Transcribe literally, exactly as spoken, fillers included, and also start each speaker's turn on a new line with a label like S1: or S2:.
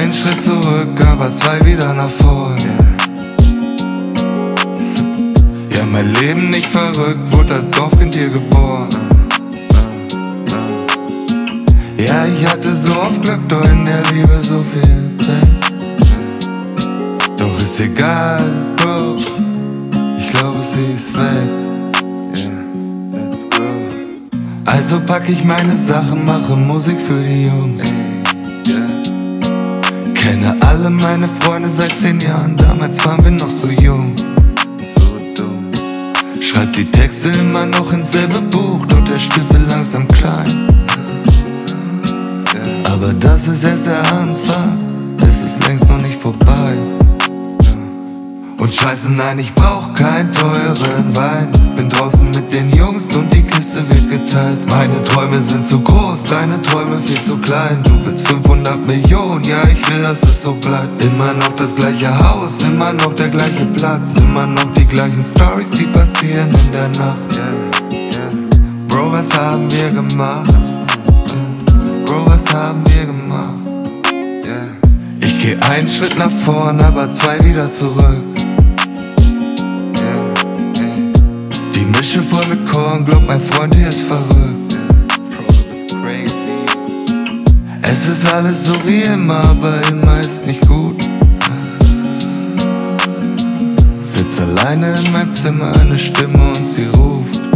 S1: einen Schritt zurück, aber zwei wieder nach vorn. Ja, mein Leben nicht verrückt, wurde als Dorfkind hier geboren. Ja, ich hatte so oft Glück, doch in der Liebe so viel Pain. Doch ist egal, Bro, ich glaube, sie ist weg. Yeah, let's go. Also pack ich meine Sachen, mache Musik für die Jungs. Kenne alle meine Freunde seit zehn Jahren, damals waren wir noch so jung. So dumm. Schreib die Texte immer noch ins selbe Buch, doch der Stiefel langsam klein. Aber das ist erst der Anfang, es ist längst noch nicht vorbei. Und scheiße, nein, ich brauch keinen teuren Wein. Bin draußen mit den Jungs und die Kiste wird geteilt. Meine Träume sind zu groß, deine Träume viel zu klein. Du willst fünfhundert Millionen, ja, ich will, dass es so bleibt. Immer noch das gleiche Haus, immer noch der gleiche Platz. Immer noch die gleichen Stories, die passieren in der Nacht. Yeah, yeah. Bro, was haben wir gemacht? Bro, was haben wir gemacht? Yeah. Ich geh einen Schritt nach vorn, aber zwei wieder zurück. Die Mische voll mit Korn, glaub mein Freund, hier ist verrückt. Bro, du bist crazy. Es ist alles so wie immer, aber immer ist nicht gut. Sitz alleine in meinem Zimmer, eine Stimme und sie ruft.